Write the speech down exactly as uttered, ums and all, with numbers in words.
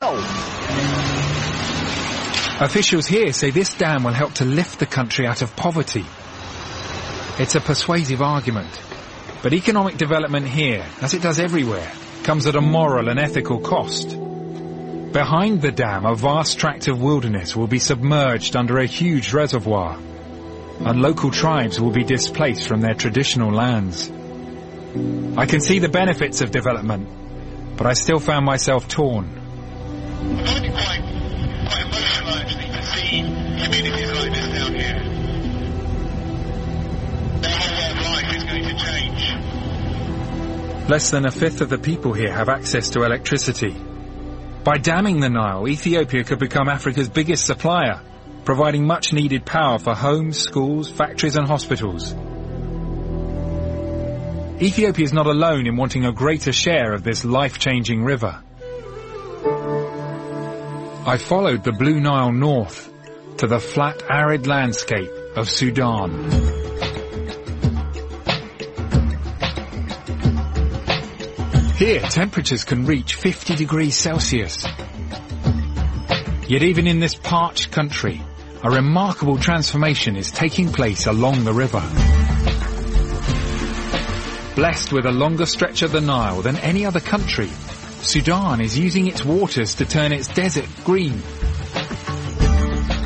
Officials here say this dam will help to lift the country out of poverty. It's a persuasive argument, but economic development here, as it does everywhere, comes at a moral and ethical cost. Behind the dam, a vast tract of wilderness will be submerged under a huge reservoir, and local tribes will be displaced from their traditional lands. I can see the benefits of development, but I still found myself torn. I find it quite, quite emotional actually to see communities like this down here. Their whole way of life is going to change. Less than a fifth of the people here have access to electricity. By damming the Nile, Ethiopia could become Africa's biggest supplier, providing much needed power for homes, schools, factories and hospitals. Ethiopia is not alone in wanting a greater share of this life-changing river. I followed the Blue Nile north to the flat, arid landscape of Sudan. Here, temperatures can reach fifty degrees Celsius. Yet even in this parched country, a remarkable transformation is taking place along the river. Blessed with a longer stretch of the Nile than any other country, Sudan is using its waters to turn its desert green